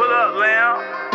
Pull up, Lamb.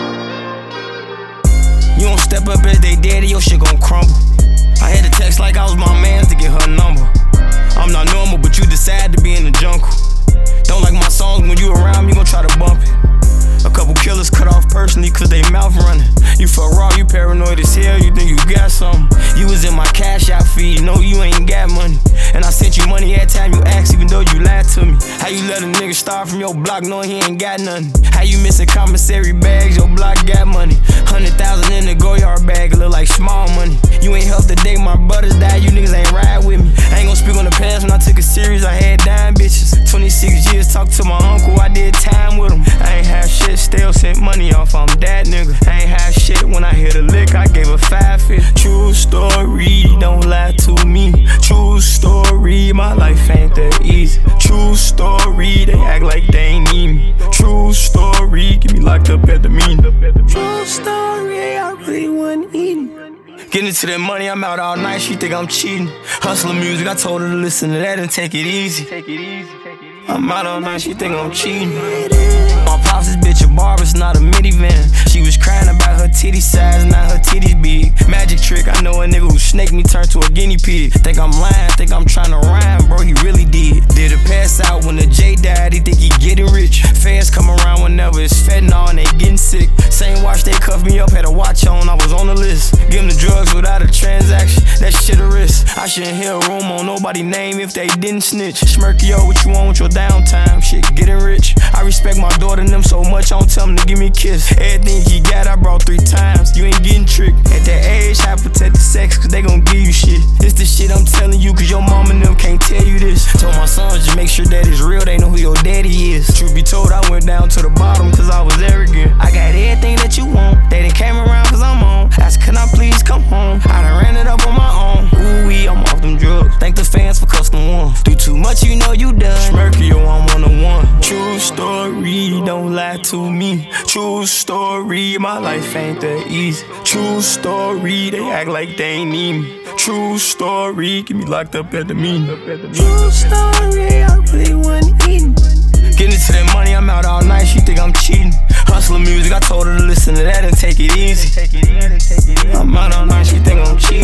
You don't step up as they daddy, your shit gon' crumble. I had to text like I was my man to get her number. I'm not normal, but you decide to be in the jungle. Don't like my songs, when you around me, gon' try to bump it. A couple killers cut off personally cause they mouth running. You fuck raw, you paranoid as hell, you think you got something. You was in my cash out feed, no you ain't got money. And I sent you money every time you asked even though you lied to me. How you let a nigga start from your block knowing he ain't got nothing? How you missing commissary bags, your block got money. 100,000 in the Goyard bag, it look like small money. You ain't helped the day my brothers died, you niggas ain't ride with me. I ain't gon' speak on the past when I took it serious, I had dime bitches. 26 years, talked to my uncle, I did time with him. I ain't had shit, still sent money off, I'm that nigga. I ain't had shit, when I hit a lick, I gave a 5-50. True story, don't lie to me. True story, my life ain't that easy. True story, they act like they ain't need me. True story, get me locked up at the mean. True story, I really wasn't eating. Getting into that money, I'm out all night, she think I'm cheating. Hustling music, I told her to listen to that and take it easy. I'm out all night, she think I'm cheating. My pops this bitch a barber, it's not a minivan. She was crying about her titty size, not her titties big. Magic trick, I know a nigga who snaked me turned to a guinea pig. Think I'm lying, think I'm trying to rhyme, bro, he really did. Did a pass out when the J died, he think he getting rich. Fans come around whenever it's fentanyl and they getting sick. Same watch they cuffed me up, had a watch on, I was on the list. Give them the drugs without a transaction, that shit a risk. I shouldn't hear a room on nobody's name if they didn't snitch. Smirky, yo, what you want with your downtime? Shit, getting rich. I respect my daughter and them so much, I don't tell them to give me a kiss. Everything he got, I brought 3 times. You ain't getting tricked. At that age, I protect the sex, cause they gon' give you shit. This the shit I'm telling you, cause your mom and them can't tell you this. Told my sons, just make sure that it's real, they know who your daddy is. Truth be told, I went down to the bottom, cause I was arrogant. I got everything that you want, they done came around cause I'm on. Ask, can I please come home? I done ran it up on my own. Ooh-wee, I'm off them drugs. Thank the fans for custom ones. Do too much, you know you done. Smirky, yo, I'm 1-on-1. True story, don't lie to me. True story, my life ain't that easy. True story, they act like they ain't need me. True story, get me locked up at the meeting. True story, I really wasn't eating. Getting into that money, I'm out all night, she think I'm cheating. Hustling music, I told her to listen to that and take it easy. I'm out all night, she think I'm cheating.